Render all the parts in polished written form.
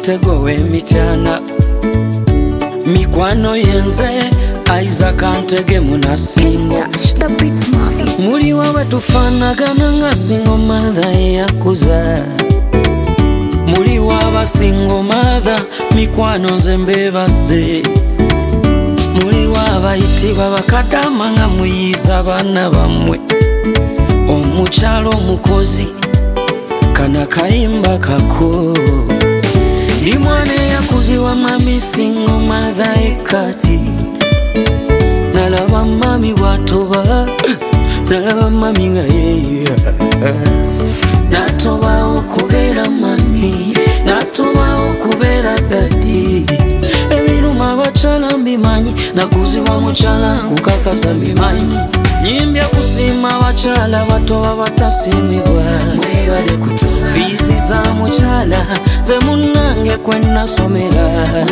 mutego w'emityana mikwano yenze Isaac Antege munasingo muli wawe tufanagana nga single mother eyakuza muli waba single mother mikwano nze mbebaze muli waba itibwa bakadama nga muyiza abaana bammwe omukyalo omukozi kana kayimba kako ndi mwana eyakuzibwa mami single mother ekati nalaba mami bwatoba nalaba mami nga yeya natobawo kubeera mami natobawo kubeera dadi ebiruma abakyala mbimanyi nakuzibwa mukyala kukakasa mbimanyi nyimbya kusiima abakyala batoba batasimibwa viisi za mukyala ze munnange kwe nasomera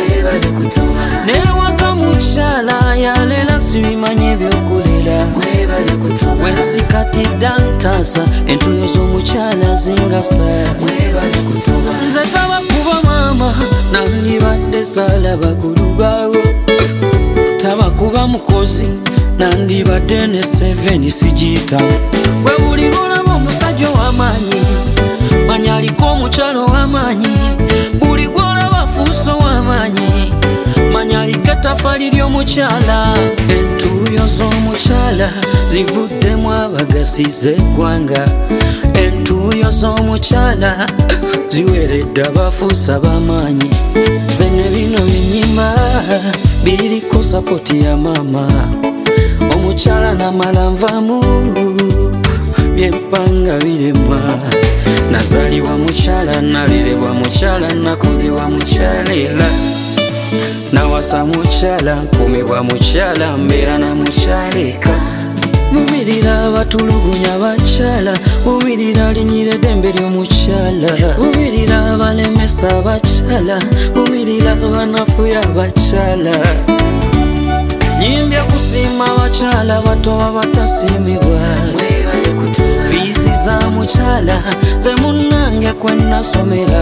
newaka mukyala yaleera sibimanyi ebyokulera wensikatidda ntaasa entuuyo z'omukyala zingasa nze tabakuba maama nandibadde saalaba kulubaawo tabakuba mukozi nandibadde ne 7 sigiyita bwe buli lwolaba omusajja ow'amaanyi manya aliko omukyalo w'amaanyi buli gwolaba afuuse ow'amaanyi manya aliko ettafali ly'omukyala entuuyo z'omukyala zivuddemu abagasiza eggwanga entuuyo z'omukyala ziweredde abafuuse ab'amaanyi ze ne bino binyima biriko sapoti ya maama omukyala namala nvamu byempanga birema nazalibwa mukyala nalerebwa mukyala nakuzibwa mukyala era nawasa mukyala nkumibwa mukyala mbeera na mukyala eka bumirira abatulugunya abakyala bumirira linyira eddembe ly'omukyala bumirira abalemesa abakyala bumirira abanafuya abakyala nyimbya kusiima abakyala batoba batasiimibwa viisi za mukyala ze munnange kwe nasomera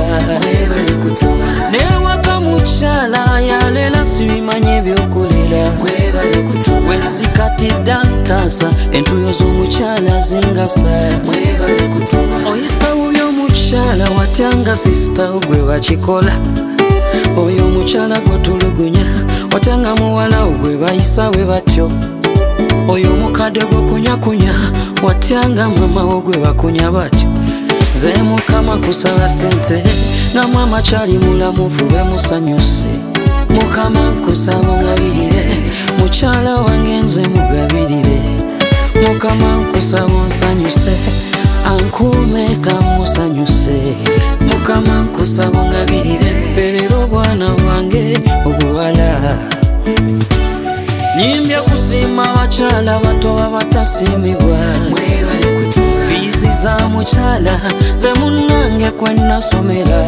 newaka mukyala yaleera sibimanyi ebyokulera wensikatidda ntaasa entuuyo z'omukyala zingasa oyisa bubi omukyala watyanga sisita gwe bakikola oyo omukyala gwotulugunya watyanga muwala gwe bayisa we batyo oyo omukadde gwokunyakunya watyanga mamawo gwe bakunya batyo ze mukama kusaba sente nga mama kyali mulamufu be musanyuse mukama nkusaba ongabirire mukyala wange nze mugabirire mukama nkusaba onsanyuse ankuume kamusanyuse mukama nkusaba ongabirire mberera obwana bwange obuwala nyimbya kusiima abakyala batoba batasiimibwa viisi za mukyala ze munnange kwe nasomera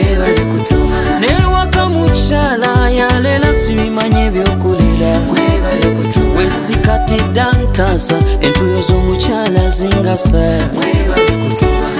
newaka mukyala yaleera sibimanyi ebyokulera wensikatidda ntaasa entuuyo z'omukyala zingasa